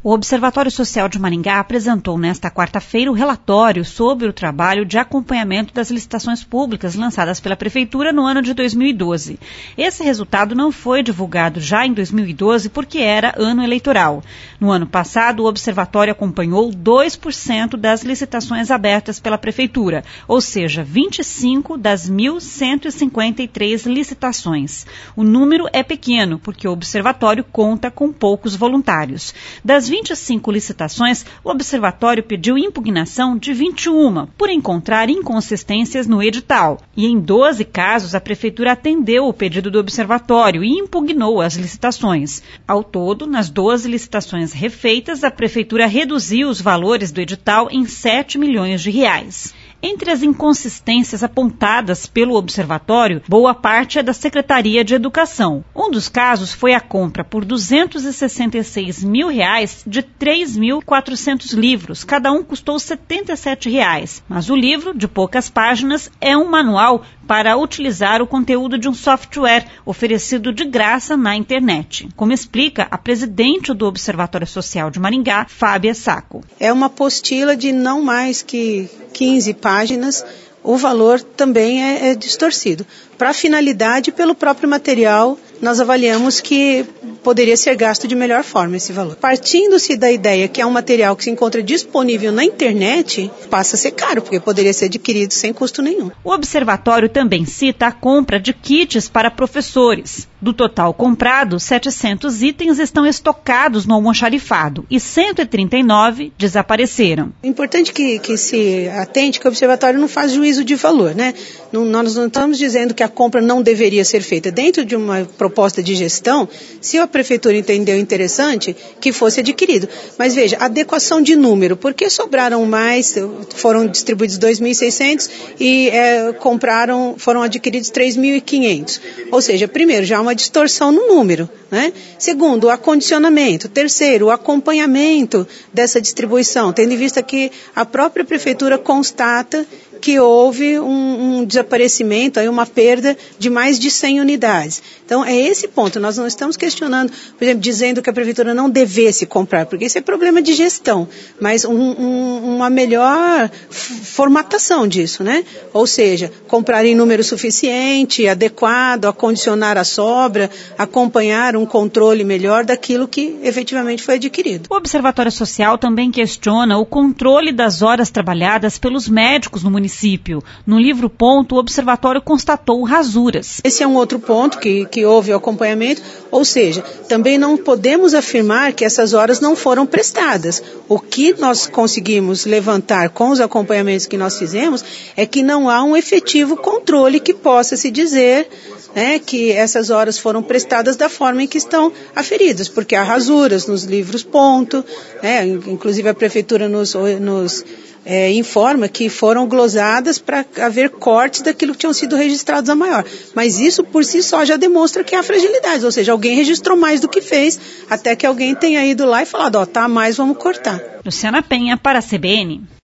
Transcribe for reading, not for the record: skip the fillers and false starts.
O Observatório Social de Maringá apresentou nesta quarta-feira o relatório sobre o trabalho de acompanhamento das licitações públicas lançadas pela Prefeitura no ano de 2012. Esse resultado não foi divulgado já em 2012 porque era ano eleitoral. No ano passado, o Observatório acompanhou 2% das licitações abertas pela Prefeitura, ou seja, 25 das 1.153 licitações. O número é pequeno porque o Observatório conta com poucos voluntários. Das 25 licitações, o Observatório pediu impugnação de 21, por encontrar inconsistências no edital. E em 12 casos, a Prefeitura atendeu o pedido do Observatório e impugnou as licitações. Ao todo, nas 12 licitações refeitas, a Prefeitura reduziu os valores do edital em R$7 milhões. Entre as inconsistências apontadas pelo Observatório, boa parte é da Secretaria de Educação. Um dos casos foi a compra por R$266 mil de 3.400 livros. Cada um custou R$77. Mas o livro, de poucas páginas, é um manual para utilizar o conteúdo de um software oferecido de graça na internet. Como explica a presidente do Observatório Social de Maringá, Fábia Sacco. É uma apostila de não mais que 15 páginas, o valor também é distorcido. Para a finalidade, pelo próprio material, nós avaliamos que poderia ser gasto de melhor forma esse valor. Partindo-se da ideia que é um material que se encontra disponível na internet, passa a ser caro, porque poderia ser adquirido sem custo nenhum. O Observatório também cita a compra de kits para professores. Do total comprado, 700 itens estão estocados no almoxarifado e 139 desapareceram. É importante que se atente que o Observatório não faz juízo de valor, né? Nós não estamos dizendo que a compra não deveria ser feita. Dentro de uma proposta de gestão, se a Prefeitura entendeu interessante, que fosse adquirido. Mas veja, adequação de número, porque sobraram mais, foram distribuídos 2.600 e foram adquiridos 3.500. Ou seja, primeiro, já há uma distorção no número, né? Segundo, o acondicionamento. Terceiro, o acompanhamento dessa distribuição, tendo em vista que a própria Prefeitura constata que houve um desaparecimento, aí uma perda de mais de 100 unidades. Então, é esse ponto. Nós não estamos questionando, por exemplo, dizendo que a Prefeitura não devesse comprar, porque isso é problema de gestão, mas uma melhor formatação disso, né? Ou seja, comprar em número suficiente, adequado, acondicionar a sobra, acompanhar um controle melhor daquilo que efetivamente foi adquirido. O Observatório Social também questiona o controle das horas trabalhadas pelos médicos no município. No livro Ponto, o Observatório constatou rasuras. Esse é um outro ponto que houve o acompanhamento, ou seja, também não podemos afirmar que essas horas não foram prestadas. O que nós conseguimos levantar com os acompanhamentos que nós fizemos é que não há um efetivo controle que possa se dizer, né, que essas horas foram prestadas da forma em que estão aferidas, porque há rasuras nos livros Ponto, né, inclusive a Prefeitura nos informa que foram glosadas para haver cortes daquilo que tinham sido registrados a maior. Mas isso por si só já demonstra que há fragilidades, ou seja, alguém registrou mais do que fez, até que alguém tenha ido lá e falado, tá mais, vamos cortar. Luciana Penha para a CBN.